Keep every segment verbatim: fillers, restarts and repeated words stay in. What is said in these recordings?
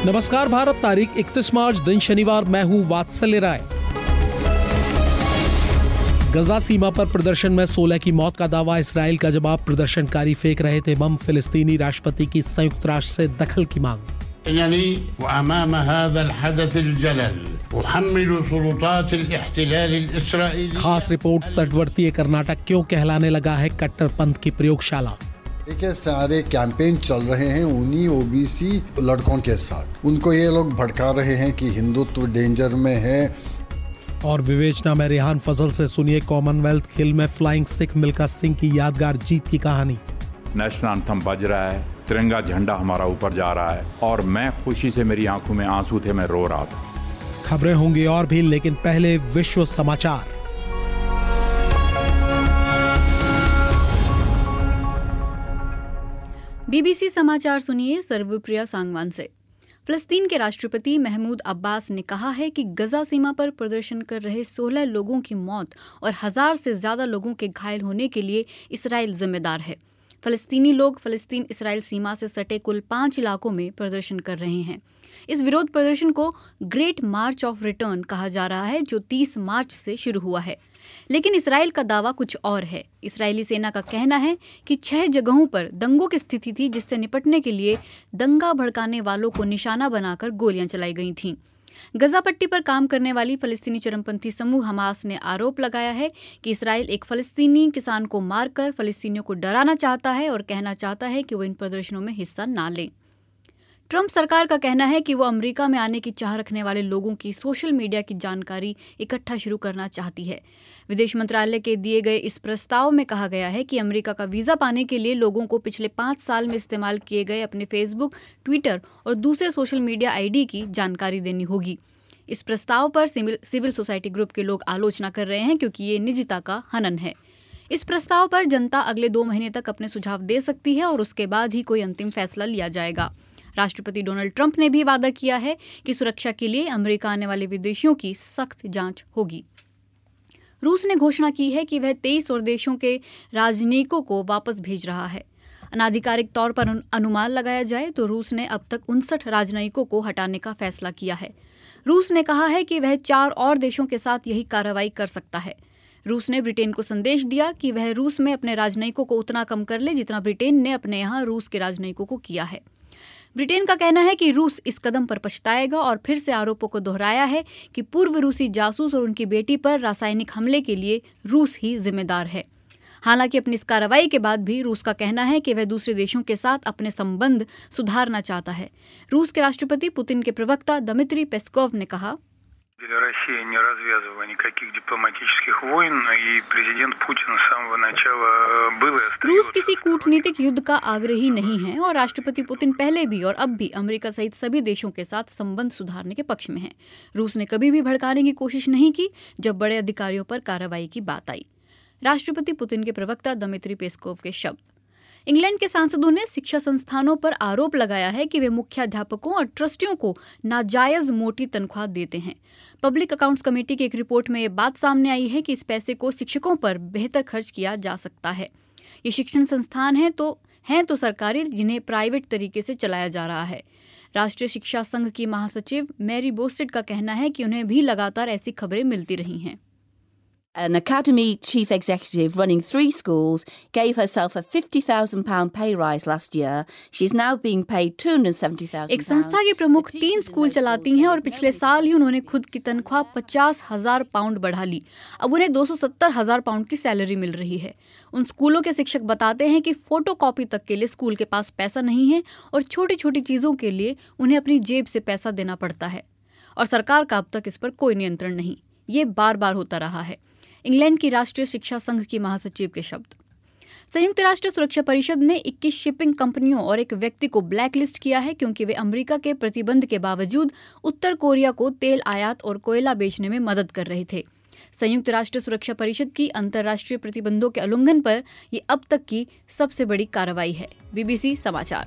नमस्कार भारत, तारीख इकतीस मार्च, दिन शनिवार। मैं हूं वात्सल्य राय। गजा सीमा पर प्रदर्शन में सोलह की मौत का दावा। इसराइल का जवाब, प्रदर्शनकारी फेंक रहे थे बम। फिलिस्तीनी राष्ट्रपति की संयुक्त राष्ट्र से दखल की मांग। खास रिपोर्ट, तटवर्तीय कर्नाटक क्यों कहलाने लगा है कट्टरपंथ की प्रयोगशाला। देखिए, सारे कैंपेन चल रहे हैं उन्हीं ओबीसी लड़कों के साथ। उनको ये लोग भड़का रहे हैं कि हिंदुत्व डेंजर में है। और विवेचना में रेहान फजल से सुनिए कॉमनवेल्थ खेल में फ्लाइंग सिख मिल्खा सिंह की यादगार जीत की कहानी। नेशनल एंथम बज रहा है, तिरंगा झंडा हमारा ऊपर जा रहा है और मैं खुशी से, मेरी आंखों में आंसू थे, मैं रो रहा था। खबरें होंगी और भी, लेकिन पहले विश्व समाचार। बीबीसी समाचार सुनिए सर्वप्रिया सांगवान से। फिलिस्तीन के राष्ट्रपति महमूद अब्बास ने कहा है कि गजा सीमा पर प्रदर्शन कर रहे सोलह लोगों की मौत और हजार से ज्यादा लोगों के घायल होने के लिए इसराइल जिम्मेदार है। फिलिस्तीनी लोग फिलिस्तीन इसराइल सीमा से सटे कुल पांच इलाकों में प्रदर्शन कर रहे हैं। इस विरोध प्रदर्शन को ग्रेट मार्च ऑफ रिटर्न कहा जा रहा है, जो तीस मार्च से शुरू हुआ है। लेकिन इसराइल का दावा कुछ और है। इस्राएली सेना का कहना है कि छह जगहों पर दंगों की स्थिति थी, जिससे निपटने के लिए दंगा भड़काने वालों को निशाना बनाकर गोलियां चलाई गई थीं। गजा पट्टी पर काम करने वाली फलस्तीनी चरमपंथी समूह हमास ने आरोप लगाया है कि इसराइल एक फलस्तीनी किसान को मारकर फलस्तीनियों को डराना चाहता है और कहना चाहता है कि वो इन प्रदर्शनों में हिस्सा ना लें। ट्रंप सरकार का कहना है कि वो अमेरिका में आने की चाह रखने वाले लोगों की सोशल मीडिया की जानकारी इकट्ठा शुरू करना चाहती है। विदेश मंत्रालय के दिए गए इस प्रस्ताव में कहा गया है कि अमेरिका का वीजा पाने के लिए लोगों को पिछले पाँच साल में इस्तेमाल किए गए अपने फेसबुक, ट्विटर और दूसरे सोशल मीडिया आईडी की जानकारी देनी होगी। इस प्रस्ताव पर सिविल, सिविल सोसाइटी ग्रुप के लोग आलोचना कर रहे हैं, क्योंकि ये निजता का हनन है। इस प्रस्ताव पर जनता अगले दो महीने तक अपने सुझाव दे सकती है और उसके बाद ही कोई अंतिम फैसला लिया जाएगा। राष्ट्रपति डोनाल्ड ट्रंप ने भी वादा किया है कि सुरक्षा के लिए अमेरिका आने वाले विदेशियों की सख्त जांच होगी। रूस ने घोषणा की है कि वह तेईस और देशों के राजनयिकों को वापस भेज रहा है। अनाधिकारिक तौर पर अनुमान लगाया जाए तो रूस ने अब तक उनसठ राजनयिकों को हटाने का फैसला किया है। रूस ने कहा है कि वह चार और देशों के साथ यही कार्रवाई कर सकता है। रूस ने ब्रिटेन को संदेश दिया कि वह रूस में अपने राजनयिकों को उतना कम कर ले जितना ब्रिटेन ने अपने यहाँ रूस के राजनयिकों को किया है। ब्रिटेन का कहना है कि रूस इस कदम पर पछताएगा और फिर से आरोपों को दोहराया है कि पूर्व रूसी जासूस और उनकी बेटी पर रासायनिक हमले के लिए रूस ही जिम्मेदार है। हालांकि अपनी इस कार्रवाई के बाद भी रूस का कहना है कि वह दूसरे देशों के साथ अपने संबंध सुधारना चाहता है। रूस के राष्ट्रपति पुतिन के प्रवक्ता दमित्री पेस्कोव ने कहा, Россия не развязывала никаких дипломатических войн, и президент Путин с самого начала был и остается। रूस किसी कूटनीतिक युद्ध का आग्रही नहीं है और राष्ट्रपति पुतिन पहले भी और अब भी अमेरिका सहित सभी देशों के साथ संबंध सुधारने के पक्ष में हैं। रूस ने कभी भी भड़काने की कोशिश नहीं की जब बड़े अधिकारियों पर कार्रवाई की बात आई। राष्ट्रपति पुतिन के प्रवक्ता दमित्री पेस्कोव के शब्द। इंग्लैंड के सांसदों ने शिक्षा संस्थानों पर आरोप लगाया है कि वे मुख्याध्यापकों और ट्रस्टियों को नाजायज मोटी तनख्वाह देते हैं। पब्लिक अकाउंट्स कमेटी की एक रिपोर्ट में ये बात सामने आई है कि इस पैसे को शिक्षकों पर बेहतर खर्च किया जा सकता है। ये शिक्षण संस्थान हैं तो हैं तो सरकारी, जिन्हें प्राइवेट तरीके से चलाया जा रहा है। राष्ट्रीय शिक्षा संघ की महासचिव मैरी बोस्टेड का कहना है कि उन्हें भी लगातार ऐसी खबरें मिलती रही हैं। An academy chief executive running three schools gave herself a fifty thousand pound pay rise last year. She's now being paid two hundred seventy thousand pounds. एक संस्था की प्रमुख तीन स्कूल चलाती हैं और पिछले साल ही उन्होंने खुद की तनख्वाह पचास हजार पाउंड बढ़ा ली। अब उन्हें दो सौ सत्तर हजार पाउंड की सैलरी मिल रही है। उन स्कूलों के शिक्षक बताते हैं कि फोटोकॉपी तक के लिए स्कूल के पास पैसा नहीं है और छोटी छोटी चीजों के लिए उन्हें अपनी जेब से पैसा देना पड़ता है और सरकार का अब तक इस पर कोई नियंत्रण नहीं। ये बार बार होता रहा है। इंग्लैंड की राष्ट्रीय शिक्षा संघ की महासचिव के शब्द। संयुक्त राष्ट्र सुरक्षा परिषद ने इक्कीस शिपिंग कंपनियों और एक व्यक्ति को ब्लैकलिस्ट किया है, क्योंकि वे अमेरिका के प्रतिबंध के बावजूद उत्तर कोरिया को तेल आयात और कोयला बेचने में मदद कर रहे थे। संयुक्त राष्ट्र सुरक्षा परिषद की अंतर्राष्ट्रीय प्रतिबंधों के उल्लंघन पर ये अब तक की सबसे बड़ी कार्रवाई है। बीबीसी समाचार।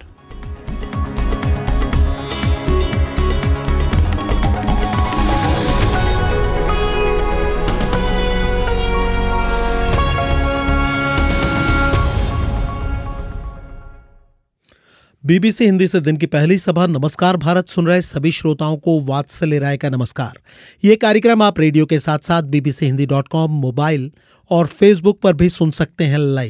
बीबीसी हिंदी से दिन की पहली सभा नमस्कार भारत सुन रहे सभी श्रोताओं को वात्सल्य राय का नमस्कार। ये कार्यक्रम आप रेडियो के साथ साथ BBC Hindi dot com mobile और फेसबुक पर भी सुन सकते हैं लाइव।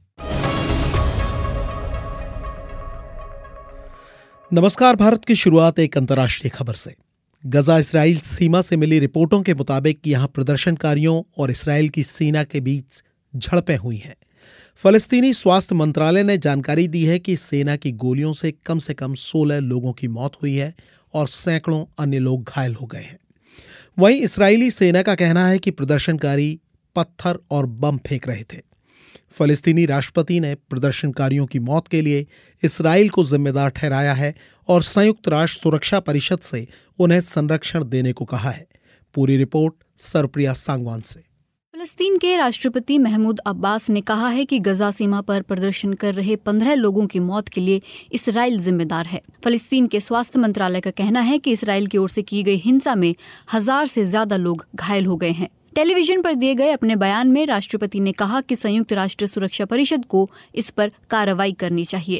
नमस्कार भारत की शुरुआत एक अंतर्राष्ट्रीय खबर से। गजा इस्राइल सीमा से मिली रिपोर्टों के मुताबिक यहां प्रदर्शनकारियों और इस्राइल की सेना के बीच झड़पें हुई हैं। फलस्तीनी स्वास्थ्य मंत्रालय ने जानकारी दी है कि सेना की गोलियों से कम से कम सोलह लोगों की मौत हुई है और सैकड़ों अन्य लोग घायल हो गए हैं। वहीं इस्राएली सेना का कहना है कि प्रदर्शनकारी पत्थर और बम फेंक रहे थे। फलस्तीनी राष्ट्रपति ने प्रदर्शनकारियों की मौत के लिए इस्राएल को जिम्मेदार ठहराया है और संयुक्त राष्ट्र सुरक्षा परिषद से उन्हें संरक्षण देने को कहा है। पूरी रिपोर्ट सरप्रिया सांगवान से। फलस्तीन के राष्ट्रपति महमूद अब्बास ने कहा है कि गजा सीमा पर प्रदर्शन कर रहे पंद्रह लोगों की मौत के लिए इस्राएल जिम्मेदार है। फलस्तीन के स्वास्थ्य मंत्रालय का कहना है कि इस्राएल की ओर से की गई हिंसा में हजार से ज्यादा लोग घायल हो गए हैं। टेलीविजन पर दिए गए अपने बयान में राष्ट्रपति ने कहा कि संयुक्त राष्ट्र सुरक्षा परिषद को इस पर कार्रवाई करनी चाहिए।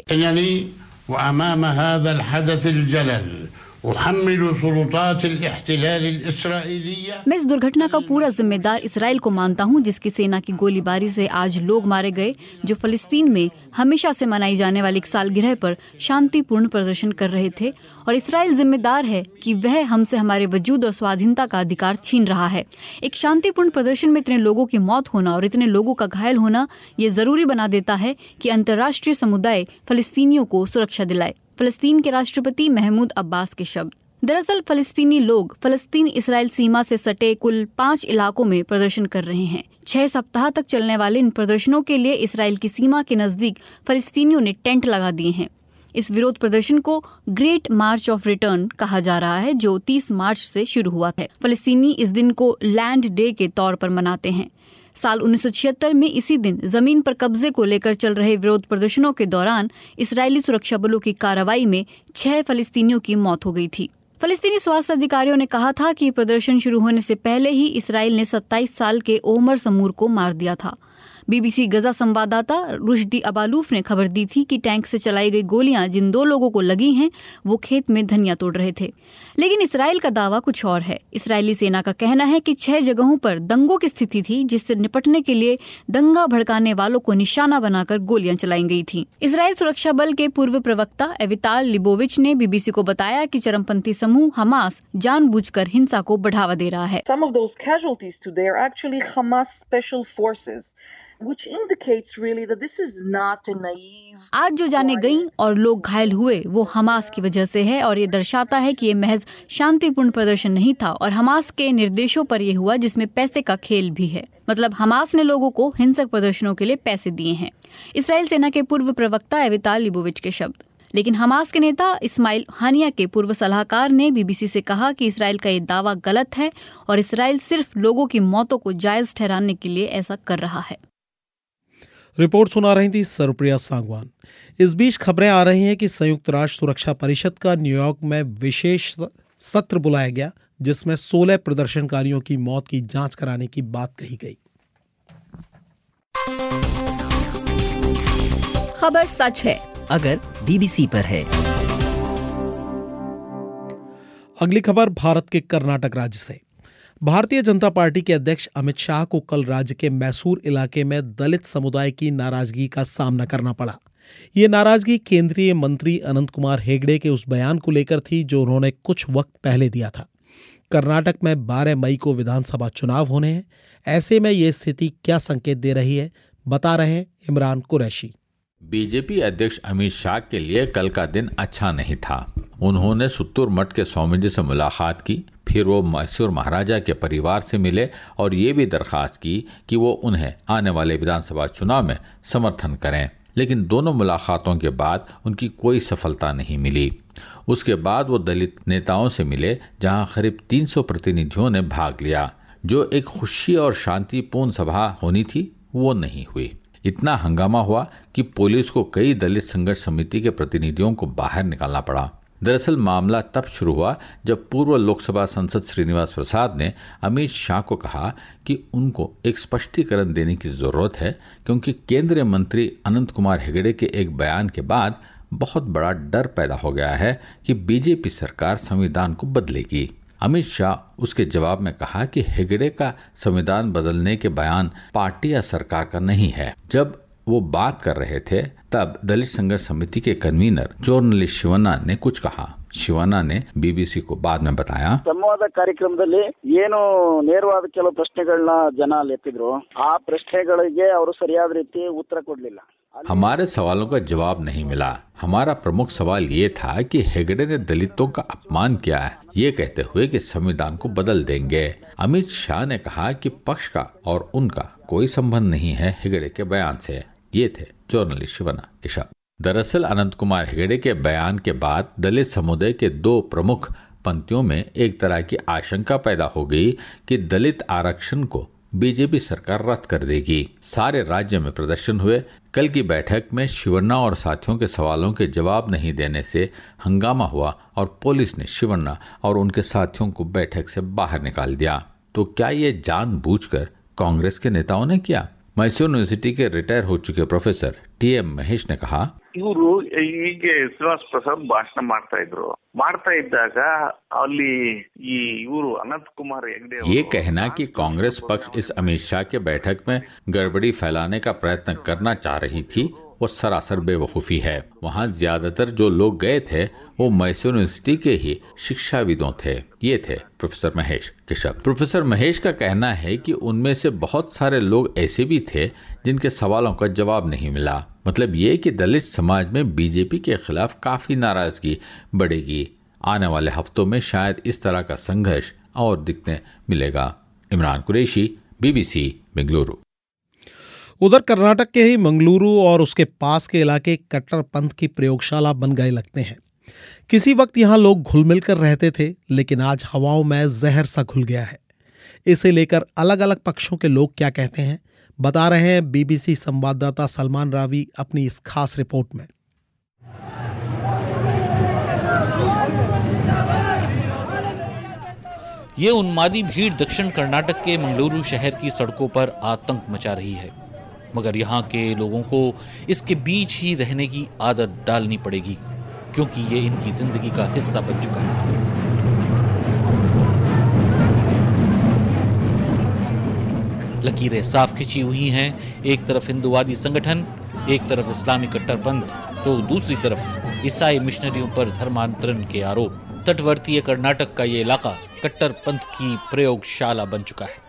मैं इस दुर्घटना का पूरा जिम्मेदार इस्राएल को मानता हूं, जिसकी सेना की गोलीबारी से आज लोग मारे गए, जो फलस्तीन में हमेशा से मनाई जाने वाली एक सालगिरह पर शांतिपूर्ण प्रदर्शन कर रहे थे। और इस्राएल जिम्मेदार है कि वह हमसे हमारे वजूद और स्वाधीनता का अधिकार छीन रहा है। एक शांतिपूर्ण प्रदर्शन में इतने लोगों की मौत होना और इतने लोगों का घायल होना ये जरूरी बना देता है कि अंतर्राष्ट्रीय समुदाय फलस्तीनियों को सुरक्षा दिलाए। फलस्तीन के राष्ट्रपति महमूद अब्बास के शब्द। दरअसल फलस्तीनी लोग फलस्तीन इस्राएल सीमा से सटे कुल पांच इलाकों में प्रदर्शन कर रहे हैं। छह सप्ताह तक चलने वाले इन प्रदर्शनों के लिए इस्राएल की सीमा के नजदीक फलस्तीनियों ने टेंट लगा दिए हैं। इस विरोध प्रदर्शन को ग्रेट मार्च ऑफ रिटर्न कहा जा रहा है, जो तीस मार्च से शुरू हुआ है। फलस्तीनी इस दिन को लैंड डे के तौर पर मनाते हैं। साल उन्नीस सौ छिहत्तर में इसी दिन जमीन पर कब्जे को लेकर चल रहे विरोध प्रदर्शनों के दौरान इस्राएली सुरक्षा बलों की कार्रवाई में छह फलस्तीनियों की मौत हो गई थी। फलस्तीनी स्वास्थ्य अधिकारियों ने कहा था कि प्रदर्शन शुरू होने से पहले ही इस्राएल ने सत्ताईस साल के ओमर समूर को मार दिया था। बीबीसी गजा संवाददाता रुश्दी अबालूफ ने खबर दी थी कि टैंक से चलाई गई गोलियां जिन दो लोगों को लगी हैं वो खेत में धनिया तोड़ रहे थे। लेकिन इस्राएल का दावा कुछ और है। इस्राएली सेना का कहना है कि छह जगहों पर दंगों की स्थिति थी, जिससे निपटने के लिए दंगा भड़काने वालों को निशाना बनाकर गोलियां चलाई गई थीं। इस्राएल सुरक्षा बल के पूर्व प्रवक्ता एविताल लिबोविच ने बीबीसी को बताया कि चरमपंथी समूह हमास जानबूझकर हिंसा को बढ़ावा दे रहा है। Some of those casualties today are actually Hamas special forces. Which indicates really that this is not a naive. आज जो जाने गई और लोग घायल हुए वो हमास की वजह से है और ये दर्शाता है कि ये महज शांतिपूर्ण प्रदर्शन नहीं था और हमास के निर्देशों पर यह हुआ, जिसमें पैसे का खेल भी है। मतलब हमास ने लोगों को हिंसक प्रदर्शनों के लिए पैसे दिए हैं। इस्राएल सेना के पूर्व प्रवक्ता एविताल लिबोविच के शब्द। लेकिन हमास के नेता इस्माइल हानिया के पूर्व सलाहकार ने बीबीसी से कहा कि इस्राएल का ये दावा गलत है और इस्राएल सिर्फ लोगों की मौतों को जायज ठहराने के लिए ऐसा कर रहा है। रिपोर्ट सुना रही थी सरप्रिया सांगवान। इस बीच खबरें आ रही हैं कि संयुक्त राष्ट्र सुरक्षा परिषद का न्यूयॉर्क में विशेष सत्र बुलाया गया, जिसमें सोलह प्रदर्शनकारियों की मौत की जांच कराने की बात कही गई। खबर सच है अगर बीबीसी पर है। अगली खबर भारत के कर्नाटक राज्य से। भारतीय जनता पार्टी के अध्यक्ष अमित शाह को कल राज्य के मैसूर इलाके में दलित समुदाय की नाराजगी का सामना करना पड़ा। ये नाराजगी केंद्रीय मंत्री अनंत कुमार हेगड़े के उस बयान को लेकर थी जो उन्होंने कुछ वक्त पहले दिया था। कर्नाटक में बारह मई को विधानसभा चुनाव होने हैं। ऐसे में ये स्थिति क्या संकेत दे रही है, बता रहे हैं इमरान कुरैशी। बीजेपी अध्यक्ष अमित शाह के लिए कल का दिन अच्छा नहीं था। उन्होंने सुत्तूर मठ के स्वामी जी से मुलाकात की, फिर वो मैसूर महाराजा के परिवार से मिले और ये भी दरखास्त की कि वो उन्हें आने वाले विधानसभा चुनाव में समर्थन करें। लेकिन दोनों मुलाकातों के बाद उनकी कोई सफलता नहीं मिली। उसके बाद वो दलित नेताओं से मिले, जहां करीब तीन सौ प्रतिनिधियों ने भाग लिया। जो एक खुशी और शांतिपूर्ण सभा होनी थी वो नहीं हुई। इतना हंगामा हुआ कि पुलिस को कई दलित संघर्ष समिति के प्रतिनिधियों को बाहर निकालना पड़ा। दरअसल मामला तब शुरू हुआ जब पूर्व लोकसभा सांसद श्रीनिवास प्रसाद ने अमित शाह को कहा कि उनको एक स्पष्टीकरण देने की जरूरत है, क्योंकि केंद्रीय मंत्री अनंत कुमार हेगड़े के एक बयान के बाद बहुत बड़ा डर पैदा हो गया है कि बीजेपी सरकार संविधान को बदलेगी। अमित शाह उसके जवाब में कहा कि हेगड़े का संविधान बदलने के बयान पार्टी या सरकार का नहीं है। जब वो बात कर रहे थे तब दलित संघर्ष समिति के कन्वीनर जर्नलिस्ट ಶಿವಣ್ಣ ने कुछ कहा। ಶಿವಣ್ಣ ने बीबीसी को बाद में बताया, ಸಂವಾದ ಕಾರ್ಯಕ್ರಮದಲ್ಲಿ ಏನು ನೇರವಾದ ಕೆಲವು ಪ್ರಶ್ನೆಗಳನ್ನ ಜನ ಎತ್ತಿದ್ರು, ಆ ಪ್ರಶ್ನೆಗಳಿಗೆ ಅವರು ಸರಿಯಾದ ರೀತಿ ಉತ್ತರ ಕೊಡಲಿಲ್ಲ। हमारे सवालों का जवाब नहीं मिला। हमारा प्रमुख सवाल ये था कि हेगड़े ने दलितों का अपमान किया है, ये कहते हुए कि संविधान को बदल देंगे। अमित शाह ने कहा कि पक्ष का और उनका कोई संबंध नहीं है हेगड़े के बयान से। ये थे जर्नलिस्ट शिवण्ण के शब्द। दरअसल अनंत कुमार हेगड़े के बयान के बाद दलित समुदाय के दो प्रमुख पंक्तियों में एक तरह की आशंका पैदा हो गई कि दलित आरक्षण को बीजेपी सरकार रद्द कर देगी। सारे राज्य में प्रदर्शन हुए। कल की बैठक में शिवण्ण और साथियों के सवालों के जवाब नहीं देने से हंगामा हुआ और पुलिस ने शिवण्ण और उनके साथियों को बैठक से बाहर निकाल दिया। तो क्या ये जानबूझकर कांग्रेस के नेताओं ने किया? मैसूर यूनिवर्सिटी के रिटायर हो चुके प्रोफेसर टी एम महेश ने कहा, ಇವರು ಹೀಗೆ ಶ್ರೀನಿವಾಸ್ ಪ್ರಸಾದ್ ಭಾಷಣ ಮಾಡ್ತಾ ಇದ್ರು ಮಾಡ್ತಾ ಇದ್ದಾಗ ಅಲ್ಲಿ ಈ ಇವರು ಅನಂತ್ ಕುಮಾರ್ ಹೆಗಡೆ ये कहना कि कांग्रेस पक्ष इस अमित शाह के बैठक में गड़बड़ी फैलाने का प्रयत्न करना चाह रही थी, वो सरासर बेवकूफी है। वहाँ ज्यादातर जो लोग गए थे वो मैसूर यूनिवर्सिटी के ही शिक्षाविदों थे। ये थे प्रोफेसर महेश के शब्द। प्रोफेसर महेश का कहना है कि उनमें से बहुत सारे लोग ऐसे भी थे जिनके सवालों का जवाब नहीं मिला। मतलब ये कि दलित समाज में बीजेपी के खिलाफ काफी नाराजगी बढ़ेगी। आने वाले हफ्तों में शायद इस तरह का संघर्ष और दिखने मिलेगा। इमरान कुरैशी, बीबीसी, बेंगलुरु। उधर कर्नाटक के ही मंगलुरु और उसके पास के इलाके कट्टरपंथ की प्रयोगशाला बन गए लगते हैं। किसी वक्त यहाँ लोग घुल मिल कर रहते थे, लेकिन आज हवाओं में जहर सा घुल गया है। इसे लेकर अलग अलग पक्षों के लोग क्या कहते हैं, बता रहे हैं बीबीसी संवाददाता सलमान रावी अपनी इस खास रिपोर्ट में। ये उन्मादी भीड़ दक्षिण कर्नाटक के मंगलुरु शहर की सड़कों पर आतंक मचा रही है, मगर यहाँ के लोगों को इसके बीच ही रहने की आदत डालनी पड़ेगी, क्योंकि ये इनकी जिंदगी का हिस्सा बन चुका है। लकीरें साफ खिंची हुई हैं। एक तरफ हिंदुवादी संगठन, एक तरफ इस्लामी कट्टरपंथ, तो दूसरी तरफ ईसाई मिशनरियों पर धर्मांतरण के आरोप। तटवर्तीय कर्नाटक का ये इलाका कट्टरपंथ की प्रयोगशाला बन चुका है।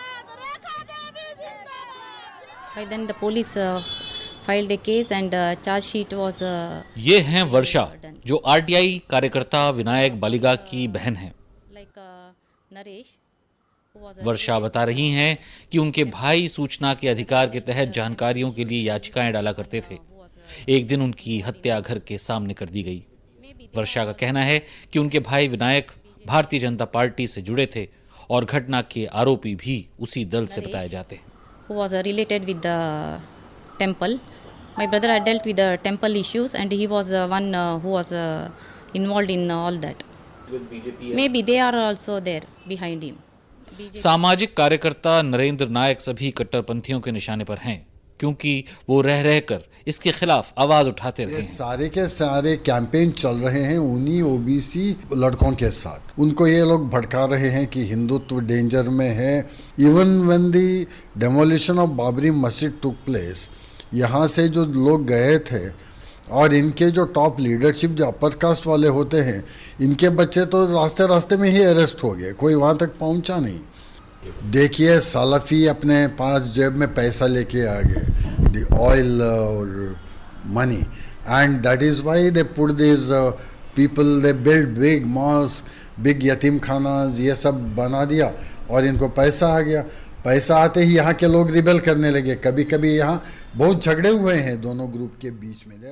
By then the police uh, filed a case and uh, charge sheet was uh, ये हैं वर्षा, जो आरटीआई कार्यकर्ता विनायक बालिगा की बहन हैं। like uh, Naresh, who was a वर्षा बता रही हैं कि उनके भाई सूचना के अधिकार के तहत जानकारियों के लिए याचिकाएं डाला करते थे। एक दिन उनकी हत्या घर के सामने कर दी गई। वर्षा का कहना है कि उनके भाई विनायक भारतीय जनता पार्टी से जुड़े थे और घटना के आरोपी भी उसी दल से बताए जाते हैं। who was uh, related with the temple. My brother had dealt with the temple issues and he was uh, one uh, who was uh, involved in uh, all that. Maybe they are also there behind him. B J P सामाजिक कार्यकर्ता नरेंद्र नायक सभी कट्टरपंथियों के निशाने पर हैं, क्योंकि वो रह रहकर इसके खिलाफ आवाज उठाते रहे हैं। सारे के सारे कैंपेन चल रहे हैं उन्हीं ओबीसी लड़कों के साथ। उनको ये लोग भड़का रहे हैं कि हिंदुत्व डेंजर में है। Even when the demolition of Babri Masjid took place, यहाँ से जो लोग गए थे और इनके जो टॉप लीडरशिप जो अपर कास्ट वाले होते हैं, इनके बच्चे तो रास्ते रास्ते में ही अरेस्ट हो गए, कोई वहाँ तक पहुँचा नहीं। देखिए सलाफी अपने पास जेब में पैसा लेके आ गए, द ऑयल और money, and that is why they put this people, they build big mosque, big यतीम खाना, ये सब बना दिया और इनको पैसा आ गया। पैसा आते ही यहाँ के लोग रिबेल करने लगे। कभी कभी यहाँ बहुत झगड़े हुए हैं दोनों ग्रुप के बीच में।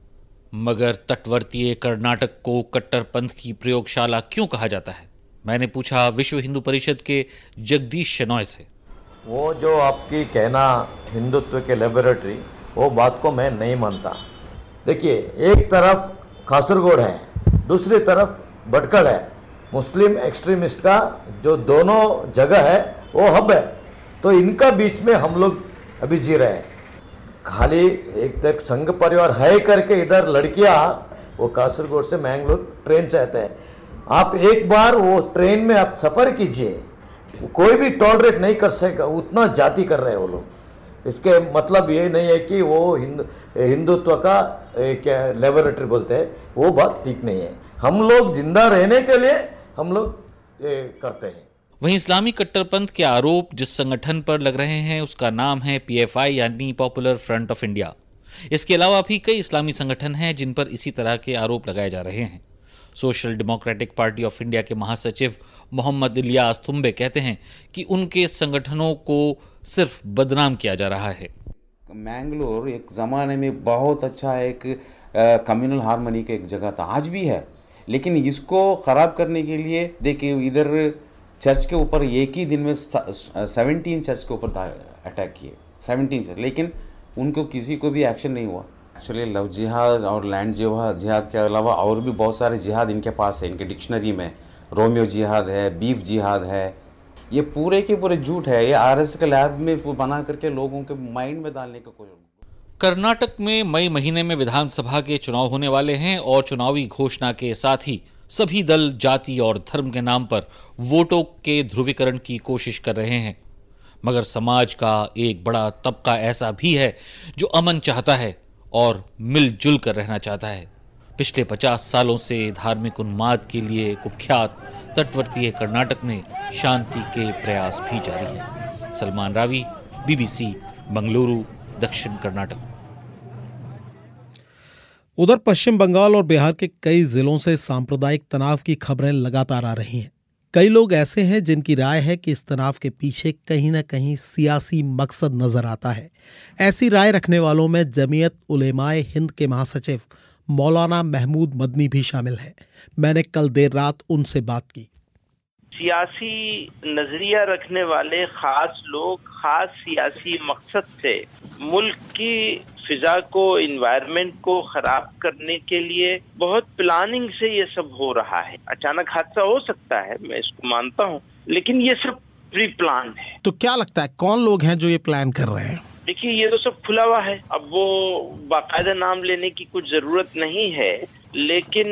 मगर तटवर्तीय कर्नाटक को कट्टरपंथ की प्रयोगशाला क्यों कहा जाता है? मैंने पूछा विश्व हिंदू परिषद के जगदीश शेनॉय से। वो जो आपकी कहना हिंदुत्व के लेबोरेटरी, वो बात को मैं नहीं मानता। देखिए, एक तरफ कासरगोड है, दूसरी तरफ भटकल है। मुस्लिम एक्सट्रीमिस्ट का जो दोनों जगह है वो हब है, तो इनका बीच में हम लोग अभी जी रहे हैं। खाली एक तक संघ परिवार है करके इधर लड़कियां वो कासरगोड से मैंगलोर ट्रेन से आते हैं। आप एक बार वो ट्रेन में आप सफ़र कीजिए, कोई भी टॉलरेट नहीं कर सकेगा, उतना जाति कर रहे हैं वो लोग। इसके मतलब ये नहीं है कि वो हिंदू हिंदुत्व का क्या लेबोरेटरी बोलते हैं, वो बात ठीक नहीं है। हम लोग जिंदा रहने के लिए हम लोग करते हैं। वहीं इस्लामी कट्टरपंथ के आरोप जिस संगठन पर लग रहे हैं उसका नाम है पीएफआई यानी पॉपुलर फ्रंट ऑफ इंडिया। इसके अलावा भी कई इस्लामी संगठन हैं जिन पर इसी तरह के आरोप लगाए जा रहे हैं। Social democratic party of India के महासचिव मोहम्मद इलियास थुम्बे कहते हैं कि उनके संगठनों को सिर्फ बदनाम किया जा रहा है। मैंगलोर एक ज़माने में बहुत अच्छा एक कम्युनल हार्मनी का एक जगह था, आज भी है, लेकिन इसको ख़राब करने के लिए देखिए इधर चर्च के ऊपर एक ही दिन में सेवनटीन चर्च के ऊपर अटैक किए, सेवनटीन चर्च, लेकिन उनको किसी को भी एक्शन नहीं हुआ। एक्चुअली लव जिहाद और लैंड जिहाद के अलावा और भी बहुत सारे जिहाद इनके पास है, इनके डिक्शनरी में रोमियो जिहाद है, बीफ जिहाद है, ये पूरे के पूरे झूठ है। ये आरएसएस के लैब में बना करके लोगों के माइंड में डालने का कोई। कर्नाटक में मई महीने में विधानसभा के चुनाव होने वाले हैं और चुनावी घोषणा के साथ ही सभी दल जाति और धर्म के नाम पर वोटों के ध्रुवीकरण की कोशिश कर रहे हैं। मगर समाज का एक बड़ा तबका ऐसा भी है जो अमन चाहता है और मिलजुल कर रहना चाहता है। पिछले पचास सालों से धार्मिक उन्माद के लिए कुख्यात तटवर्तीय कर्नाटक में शांति के प्रयास भी जारी हैं। सलमान रावी, बीबीसी, बंगलुरु, दक्षिण कर्नाटक। उधर पश्चिम बंगाल और बिहार के कई जिलों से सांप्रदायिक तनाव की खबरें लगातार आ रही हैं। कई लोग ऐसे हैं जिनकी राय है कि इस तनाव के पीछे कहीं न कहीं सियासी मकसद नजर आता है। ऐसी राय रखने वालों में जमीयत उलेमाए हिंद के महासचिव मौलाना महमूद मदनी भी शामिल हैं। मैंने कल देर रात उनसे बात की। सियासी नजरिया रखने वाले खास लोग खास सियासी मकसद से मुल्क की फिजा को, इन्वायरमेंट को खराब करने के लिए बहुत प्लानिंग से ये सब हो रहा है। अचानक हादसा हो सकता है, मैं इसको मानता हूँ, लेकिन ये सब प्री प्लान है। तो क्या लगता है कौन लोग हैं जो ये प्लान कर रहे हैं? देखिए, ये तो सब खुला हुआ है, अब वो बाकायदा नाम लेने की कुछ जरूरत नहीं है, लेकिन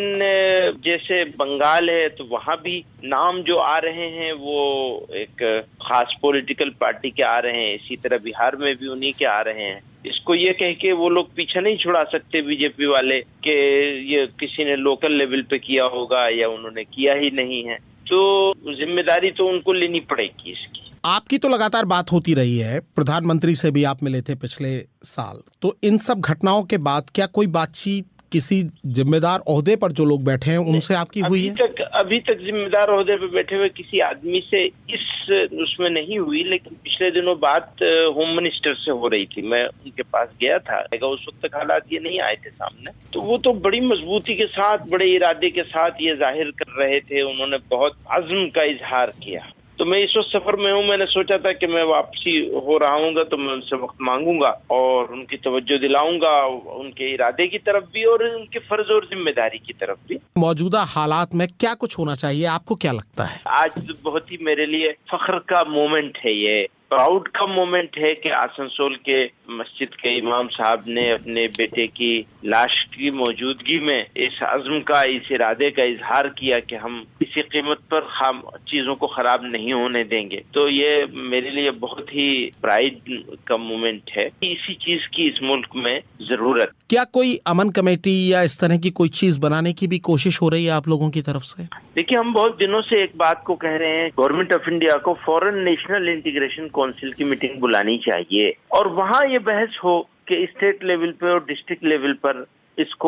जैसे बंगाल है तो वहाँ भी नाम जो आ रहे हैं वो एक खास पॉलिटिकल पार्टी के आ रहे हैं, इसी तरह बिहार में भी उन्हीं के आ रहे हैं। इसको ये कह के वो लोग पीछे नहीं छुड़ा सकते बीजेपी वाले कि ये किसी ने लोकल लेवल पे किया होगा या उन्होंने किया ही नहीं है, तो जिम्मेदारी तो उनको लेनी पड़ेगी इसकी। आपकी तो लगातार बात होती रही है, प्रधानमंत्री से भी आप मिले थे पिछले साल, तो इन सब घटनाओं के बाद क्या कोई बातचीत किसी जिम्मेदार ओहदे पर जो लोग बैठे हैं उनसे आपकी हुई है? अभी तक अभी तक जिम्मेदार ओहदे पर बैठे हुए किसी आदमी से इस उसमें नहीं हुई, लेकिन पिछले दिनों बात होम मिनिस्टर से हो रही थी, मैं उनके पास गया था, उस वक्त तक हालात ये नहीं आए थे सामने, तो वो तो बड़ी मजबूती के साथ, बड़े इरादे के साथ ये जाहिर कर रहे थे, उन्होंने बहुत अज़्म का इजहार किया। तो मैं इस वक्त सफर में हूँ, मैंने सोचा था कि मैं वापसी हो रहा हूँ तो मैं उनसे वक्त मांगूंगा और उनकी तवज्जो दिलाऊंगा, उनके इरादे की तरफ भी और उनके फर्ज और जिम्मेदारी की तरफ भी। मौजूदा हालात में क्या कुछ होना चाहिए, आपको क्या लगता है? आज बहुत ही मेरे लिए फख्र का मोमेंट है, ये प्राउड का मोमेंट है कि आसनसोल के मस्जिद के इमाम साहब ने अपने बेटे की लाश की मौजूदगी में इस अज़्म का, इस इरादे का इजहार किया कि हम किसी कीमत पर हम चीजों को खराब नहीं होने देंगे। तो ये मेरे लिए बहुत ही प्राइड का मोमेंट है, इसी चीज की इस मुल्क में जरूरत। क्या कोई अमन कमेटी या इस तरह की कोई चीज बनाने की भी कोशिश हो रही है आप लोगों की तरफ से? देखिए, हम बहुत दिनों से एक बात को कह रहे हैं, गवर्नमेंट ऑफ इंडिया को फॉरेन नेशनल इंटीग्रेशन काउंसिल की मीटिंग बुलानी चाहिए और वहाँ ये बहस हो कि स्टेट लेवल पे और डिस्ट्रिक्ट लेवल पर इसको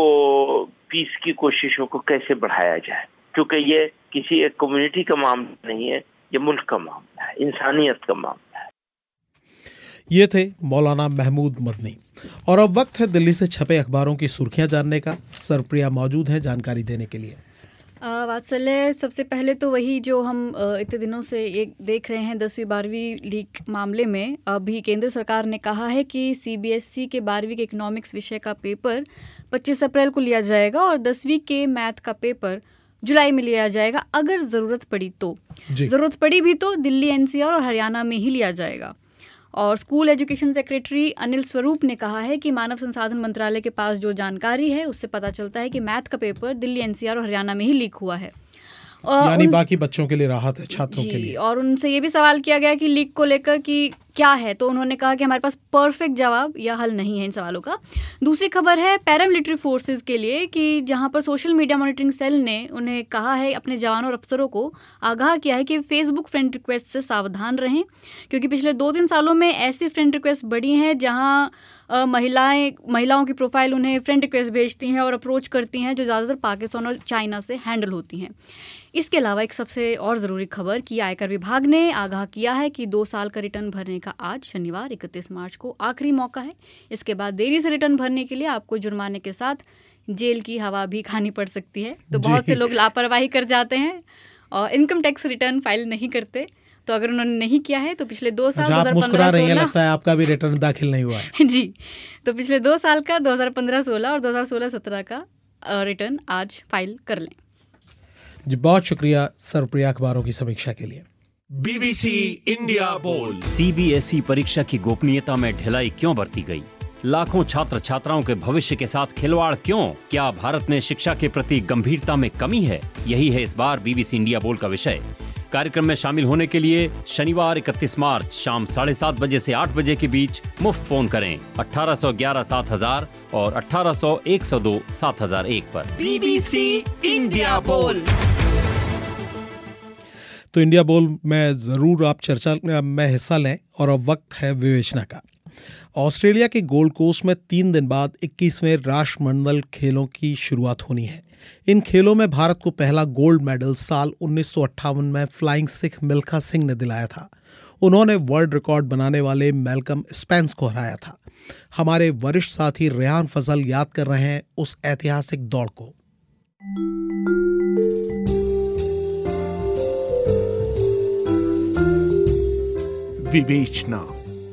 पीस की कोशिशों को कैसे बढ़ाया जाए, क्योंकि ये किसी एक कम्युनिटी का मामला नहीं है, ये मुल्क का मामला है, इंसानियत का मामला है। ये थे मौलाना महमूद मदनी। और अब वक्त है दिल्ली से छपे अखबारों की सुर्खियां जानने का। सरप्रिया मौजूद है जानकारी देने के लिए। वात्सल्य, सबसे पहले तो वही जो हम इतने दिनों से ये देख रहे हैं, दसवीं बारहवीं लीक मामले में अभी केंद्र सरकार ने कहा है कि सीबीएसई के बारहवीं के इकोनॉमिक्स विषय का पेपर पच्चीस अप्रैल को लिया जाएगा और दसवीं के मैथ का पेपर जुलाई में लिया जाएगा, अगर ज़रूरत पड़ी तो। ज़रूरत पड़ी भी तो दिल्ली, एनसीआर और हरियाणा में ही लिया जाएगा। और school education secretary Anil Swarup ने कहा है कि मानव संसाधन मंत्रालय के पास जो जानकारी है उससे पता चलता है कि मैथ का पेपर दिल्ली, एनसीआर और हरियाणा में ही लीक हुआ है। यानी उन... बाकी बच्चों के लिए राहत है, छात्रों के लिए। और उनसे ये भी सवाल किया गया कि लीक को लेकर कि क्या है, तो उन्होंने कहा कि हमारे पास परफेक्ट जवाब या हल नहीं है इन सवालों का। दूसरी खबर है पैरामिलिट्री फोर्सेस के लिए कि जहां पर सोशल मीडिया मॉनिटरिंग सेल ने उन्हें कहा है, अपने जवानों और अफसरों को आगाह किया है कि फेसबुक फ्रेंड रिक्वेस्ट से सावधान रहें, क्योंकि पिछले दो तीन सालों में ऐसी फ्रेंड रिक्वेस्ट बढ़ी हैं जहां महिलाएं महिलाओं की प्रोफाइल उन्हें फ्रेंड रिक्वेस्ट भेजती हैं और अप्रोच करती हैं, जो ज़्यादातर पाकिस्तान और चाइना से हैंडल होती हैं। इसके अलावा एक सबसे और ज़रूरी खबर कि आयकर विभाग ने आगाह किया है कि दो साल का रिटर्न भरने का आज शनिवार इकतीस मार्च को आखिरी मौका है। इसके बाद देरी से रिटर्न भरने के लिए आपको जुर्माने के साथ जेल की हवा भी खानी पड़ सकती है। तो बहुत से लोग लापरवाही कर जाते हैं और इनकम टैक्स रिटर्न फाइल नहीं करते। तो अगर उन्होंने नहीं किया है तो पिछले दो साल आप मुस्कुरा रही हैं, लगता है आपका भी रिटर्न दाखिल नहीं हुआ है। जी, तो पिछले दो साल का दो हज़ार पंद्रह सोलह और दो हज़ार सोलह सत्रह का रिटर्न आज फाइल कर लें। जी, बहुत शुक्रिया सर्वप्रिया अखबारों की समीक्षा के लिए। बीबीसी इंडिया बोल। सीबीएसई परीक्षा की गोपनीयता में ढिलाई क्यों बरती गई? लाखों छात्र छात्राओं के भविष्य के साथ खिलवाड़ क्यों? क्या भारत में शिक्षा के प्रति गंभीरता में कमी है? यही है इस बार बीबीसी इंडिया बोल का विषय। कार्यक्रम में शामिल होने के लिए शनिवार इकतीस मार्च शाम साढ़े सात बजे से आठ बजे के बीच मुफ्त फोन करें अठारह सौ ग्यारह सात हजार और अठारह सौ एक सौ दो सात हजार एक पर। बीबीसी इंडिया बोल। तो इंडिया बोल में जरूर आप चर्चा में हिस्सा लें। और अब वक्त है विवेचना का। ऑस्ट्रेलिया के गोल्ड कोस्ट में तीन दिन बाद इक्कीसवें राष्ट्रमंडल खेलों की शुरुआत होनी है। इन खेलों में भारत को पहला गोल्ड मेडल साल उन्नीस सौ अट्ठावन में फ्लाइंग सिख मिल्खा सिंह ने दिलाया था। उन्होंने वर्ल्ड रिकॉर्ड बनाने वाले मैल्कम स्पेंस को हराया था। हमारे वरिष्ठ साथी रेहान फजल याद कर रहे हैं उस ऐतिहासिक दौड़ को। विवेचना।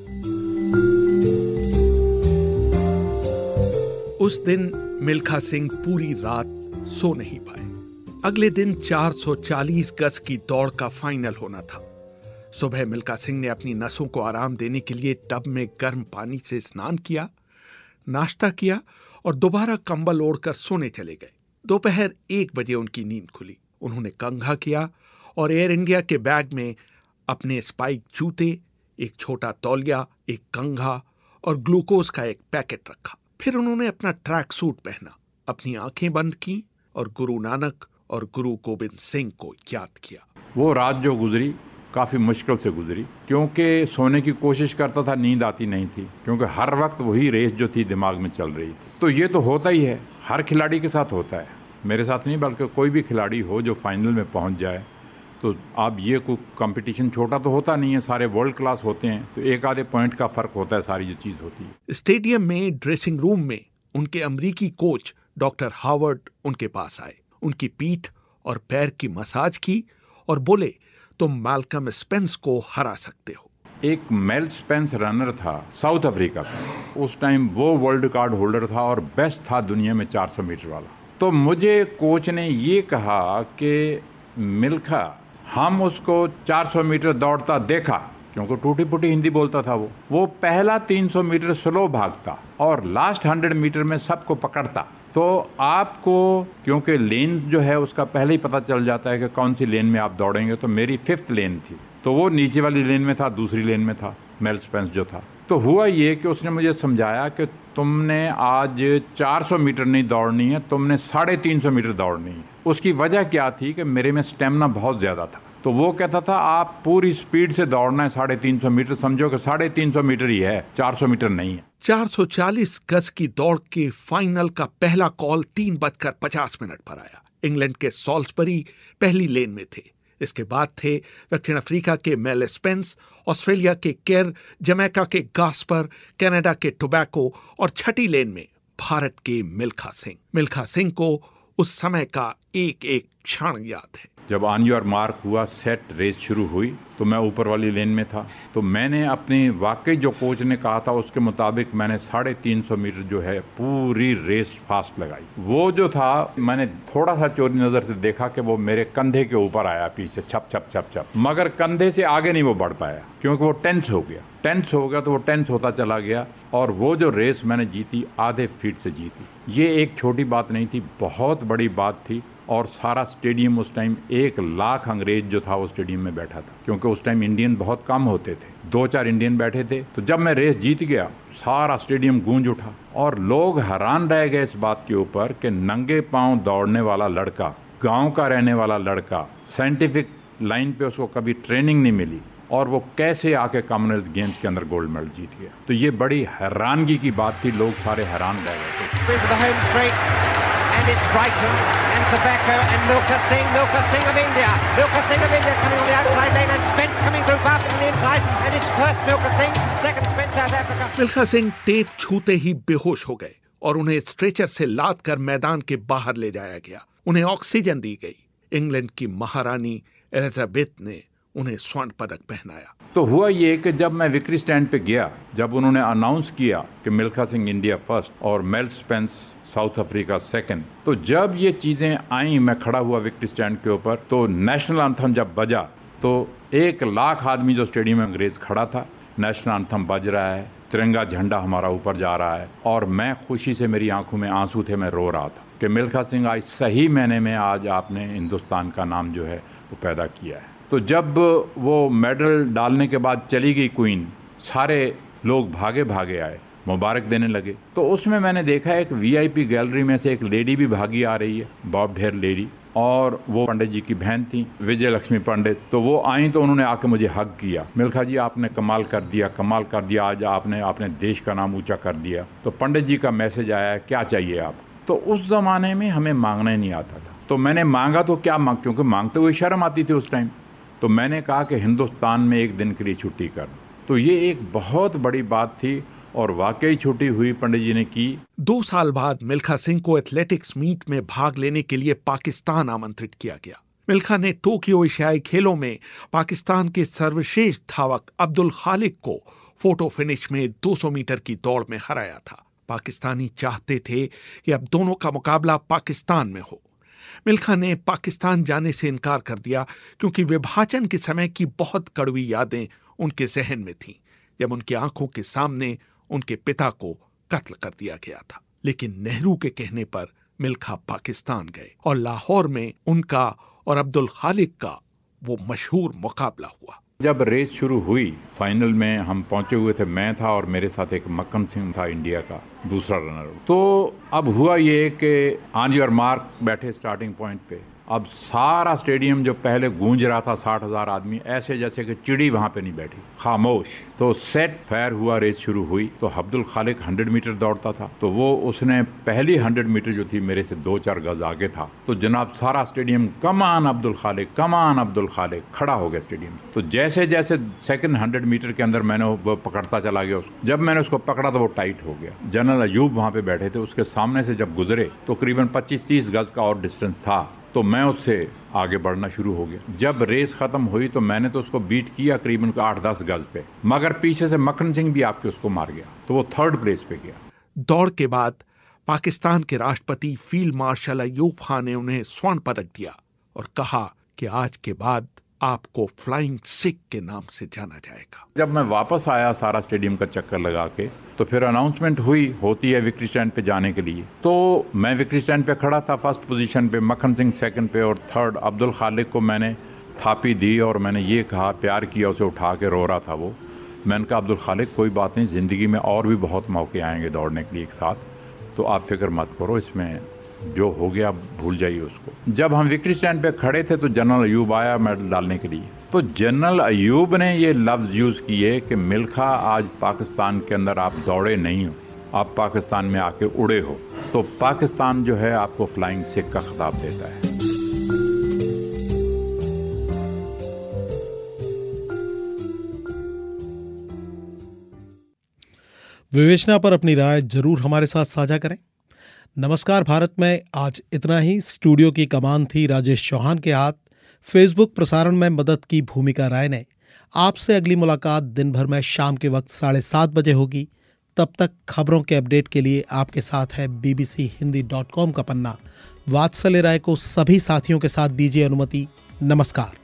उस दिन मिल्खा सिंह पूरी रात सो नहीं पाए। अगले दिन चार सौ चालीस गज की दौड़ का फाइनल होना था। सुबह मिल्खा सिंह ने अपनी नसों को आराम देने के लिए टब में गर्म पानी से स्नान किया, नाश्ता किया और दोबारा कंबल ओढ़कर सोने चले गए। दोपहर एक बजे उनकी नींद खुली। उन्होंने कंघा किया और एयर इंडिया के बैग में अपने स्पाइक जूते, एक छोटा तौलिया, एक कंघा और ग्लूकोज का एक पैकेट रखा। फिर उन्होंने अपना ट्रैक सूट पहना, अपनी आंखें बंद की और गुरु नानक और गुरु गोबिंद सिंह को याद किया। वो रात जो गुजरी काफ़ी मुश्किल से गुजरी, क्योंकि सोने की कोशिश करता था, नींद आती नहीं थी, क्योंकि हर वक्त वही रेस जो थी दिमाग में चल रही थी। तो ये तो होता ही है, हर खिलाड़ी के साथ होता है, मेरे साथ नहीं बल्कि कोई भी खिलाड़ी हो जो फाइनल में पहुंच जाए तो अब ये कोई कंपटीशन छोटा तो होता नहीं है, सारे वर्ल्ड क्लास होते हैं, तो एक आधे पॉइंट का फर्क होता है, सारी जो चीज़ होती है। स्टेडियम में ड्रेसिंग रूम में उनके अमरीकी कोच डॉक्टर हावर्ड उनके पास आए, उनकी पीठ और पैर की मसाज की और बोले, तुम मैल्कम स्पेंस को हरा सकते हो। एक मेल स्पेंस रनर था साउथ अफ्रीका का, उस टाइम वो वर्ल्ड रिकॉर्ड होल्डर था और बेस्ट था दुनिया में चार सौ मीटर वाला। तो मुझे कोच ने ये कहा कि मिल्खा, हम उसको चार सौ मीटर दौड़ता देखा, क्योंकि टूटी फूटी हिंदी बोलता था वो वो पहला तीन सौ मीटर स्लो भागता और लास्ट हंड्रेड मीटर में सबको पकड़ता। तो आपको क्योंकि लेन जो है उसका पहले ही पता चल जाता है कि कौन सी लेन में आप दौड़ेंगे। तो मेरी फिफ्थ लेन थी, तो वो नीचे वाली लेन में था, दूसरी लेन में था मेल स्पेंस जो था। तो हुआ ये कि उसने मुझे समझाया कि तुमने आज चार सौ मीटर नहीं दौड़नी है, तुमने साढ़े तीन सौ मीटर दौड़नी है। उसकी वजह क्या थी कि मेरे में स्टेमिना बहुत ज़्यादा था, तो वो कहता था आप पूरी स्पीड से दौड़ना है साढ़े तीन सौ मीटर, समझो कि साढ़े तीन सौ मीटर ही है, चार सौ मीटर नहीं है। चार सौ चालीस गज की दौड़ के फाइनल का पहला कॉल तीन बजकर पचास मिनट पर आया। इंग्लैंड के सॉल्सबरी पहली लेन में थे। इसके बाद थे दक्षिण अफ्रीका के मेल स्पेंस, ऑस्ट्रेलिया के केर, जमैका के गास्पर, कनाडा के टोबैको और छठी लेन में भारत के मिल्खा सिंह। मिल्खा सिंह को उस समय का एक एक क्षण याद है। जब ऑन योर मार्क हुआ, सेट, रेस शुरू हुई तो मैं ऊपर वाली लेन में था। तो मैंने अपनी वाकई जो कोच ने कहा था उसके मुताबिक मैंने साढ़े तीन सौ मीटर जो है पूरी रेस फास्ट लगाई। वो जो था मैंने थोड़ा सा चोरी नज़र से देखा कि वो मेरे कंधे के ऊपर आया पीछे, छप छप छप छप, मगर कंधे से आगे नहीं वो बढ़ पाया क्योंकि वो टेंस हो गया। टेंस हो गया तो वो टेंस होता चला गया और वो जो रेस मैंने जीती आधे फीट से जीती। ये एक छोटी बात नहीं थी, बहुत बड़ी बात थी। और सारा स्टेडियम उस टाइम एक लाख अंग्रेज जो था वो स्टेडियम में बैठा था क्योंकि उस टाइम इंडियन बहुत कम होते थे, दो चार इंडियन बैठे थे। तो जब मैं रेस जीत गया सारा स्टेडियम गूंज उठा और लोग हैरान रह गए इस बात के ऊपर कि नंगे पांव दौड़ने वाला लड़का, गांव का रहने वाला लड़का, साइंटिफिक लाइन पे उसको कभी ट्रेनिंग नहीं मिली और वो कैसे आके कॉमनवेल्थ गेम्स के अंदर गोल्ड मेडल जीत गया। तो ये बड़ी हैरानगी की बात थी, लोग सारे हैरान रह गए थे। And it's Brighton and Tobacco and Milka Singh, Milka Singh of India, Milka Singh of India coming on the outside lane and Spence coming through fast from the inside and it's first Milka Singh, second Spence South Africa. Milkha Singh tape छूते ही बेहोश हो गए और उन्हें stretcher से लाद कर मैदान के बाहर ले जाया गया। उन्हें ऑक्सीजन दी गई। इंग्लैंड की महारानी एलिजाबेथ ने उन्हें स्वर्ण पदक पहनाया। तो हुआ ये कि जब मैं विक्ट्री स्टैंड पे गया, जब उन्होंने अनाउंस किया कि मिल्खा सिंह इंडिया फर्स्ट और Mel Spence South Africa second, तो जब ये चीज़ें आई, मैं खड़ा हुआ विक्ट्री स्टैंड के ऊपर, तो नेशनल एंथम जब बजा तो एक लाख आदमी जो स्टेडियम में अंग्रेज खड़ा था, नेशनल एंथम बज रहा है, तिरंगा झंडा हमारा ऊपर जा रहा है और मैं खुशी से, मेरी आंखों में आंसू थे, मैं रो रहा था कि मिल्खा सिंह आज सही मैंने में आज आपने हिंदुस्तान का नाम जो है वो पैदा किया है। तो जब वो मेडल डालने के बाद चली गई क्वीन, सारे लोग भागे भागे आए, मुबारक देने लगे। तो उसमें मैंने देखा एक वीआईपी गैलरी में से एक लेडी भी भागी आ रही है, बॉब ढेर लेडी, और वो पंडित जी की बहन थी, विजय लक्ष्मी पंडित। तो वो आई तो उन्होंने आके मुझे हक किया, मिल्खा जी आपने कमाल कर दिया, कमाल कर दिया, आज आपने आपने देश का नाम ऊंचा कर दिया। तो पंडित जी का मैसेज आया, क्या चाहिए आप? तो उस ज़माने में हमें मांगना ही नहीं आता था, तो मैंने मांगा तो क्या मांग, क्योंकि मांगते हुए शर्म आती थी उस टाइम। तो मैंने कहा कि हिंदुस्तान में एक दिन के लिए छुट्टी कर। तो ये एक बहुत बड़ी बात थी और वाकई छुट्टी हुई, पंडित जी ने की। दो साल बाद मिल्खा सिंह को एथलेटिक्स मीट में भाग लेने के लिए पाकिस्तान आमंत्रित किया गया। मिल्खा ने टोक्यो एशियाई खेलों में पाकिस्तान के सर्वश्रेष्ठ धावक अब्दुल खालिक को फोटो फिनिश में दो सौ मीटर की दौड़ में हराया था। पाकिस्तानी चाहते थे कि अब दोनों का मुकाबला पाकिस्तान में हो। मिल्खा ने पाकिस्तान जाने से इनकार कर दिया क्योंकि विभाजन के समय की बहुत कड़वी यादें उनके जहन में थीं, जब उनकी आंखों के सामने उनके पिता को कत्ल कर दिया गया था। लेकिन नेहरू के कहने पर मिल्खा पाकिस्तान गए और लाहौर में उनका और अब्दुल खालिक का वो मशहूर मुकाबला हुआ। जब रेस शुरू हुई, फाइनल में हम पहुंचे हुए थे, मैं था और मेरे साथ एक मक्खन सिंह था, इंडिया का दूसरा रनर। तो अब हुआ ये कि ऑन योर मार्क बैठे स्टार्टिंग पॉइंट पे, अब सारा स्टेडियम जो पहले गूंज रहा था, साठ हजार आदमी, ऐसे जैसे कि चिड़ी वहां पे नहीं बैठी, खामोश। तो सेट फायर हुआ, रेस शुरू हुई। तो अब्दुल खालिक हंड्रेड मीटर दौड़ता था, तो वो उसने पहली हंड्रेड मीटर जो थी मेरे से दो चार गज आगे था। तो जनाब सारा स्टेडियम कमान अब्दुल खालिक, कमान अब्दुल खालिक, खड़ा हो गया स्टेडियम। तो जैसे जैसे सेकंड हंड्रेड मीटर के अंदर मैंने वो पकड़ता चला गया उसको, जब मैंने उसको पकड़ा तो वो टाइट हो गया। जनरल अयूब वहां पे बैठे थे, उसके सामने से जब गुजरे तो करीबन पच्चीस तीस गज का और डिस्टेंस था, तो मैं उससे आगे बढ़ना शुरू हो गया। जब रेस खत्म हुई तो मैंने तो उसको बीट किया करीबन आठ दस गज पे, मगर पीछे से मक्खन सिंह भी आपके उसको मार गया, तो वो थर्ड प्लेस पे गया। दौड़ के बाद पाकिस्तान के राष्ट्रपति फील्ड मार्शल अयूब खान ने उन्हें स्वर्ण पदक दिया और कहा कि आज के बाद आपको फ्लाइंग सिख के नाम से जाना जाएगा। जब मैं वापस आया सारा स्टेडियम का चक्कर लगा के, तो फिर अनाउंसमेंट हुई होती है विक्ट्री स्टैंड पे जाने के लिए। तो मैं विक्ट्री स्टैंड पे खड़ा था फर्स्ट पोजीशन पे, मक्खन सिंह सेकंड पे और थर्ड अब्दुल खालिक को मैंने थापी दी और मैंने ये कहा, प्यार किया, उसे उठा के रो रहा था वो। मैंने कहा अब्दुल खालिक कोई बात नहीं, ज़िंदगी में और भी बहुत मौके आएंगे दौड़ने के लिए एक साथ, तो आप फिक्र मत करो, इसमें जो हो गया भूल जाइए उसको। जब हम विक्ट्री स्टैंड पे खड़े थे तो जनरल अयूब आया मेडल डालने के लिए। तो जनरल अयूब ने ये लफ्ज़ यूज़ किए कि मिल्खा आज पाकिस्तान के अंदर आप दौड़े नहीं हो, आप पाकिस्तान में आके उड़े हो, तो पाकिस्तान जो है आपको फ्लाइंग सिख का खिताब देता है। विवेचना पर अपनी राय जरूर हमारे साथ साझा करें। नमस्कार भारत में आज इतना ही। स्टूडियो की कमान थी राजेश चौहान के हाथ, फेसबुक प्रसारण में मदद की भूमिका राय ने। आपसे अगली मुलाकात दिन भर में शाम के वक्त साढ़े सात बजे होगी। तब तक खबरों के अपडेट के लिए आपके साथ है बीबीसी हिंदी डॉट कॉम का पन्ना। वात्सल्य राय को सभी साथियों के साथ दीजिए अनुमति। नमस्कार।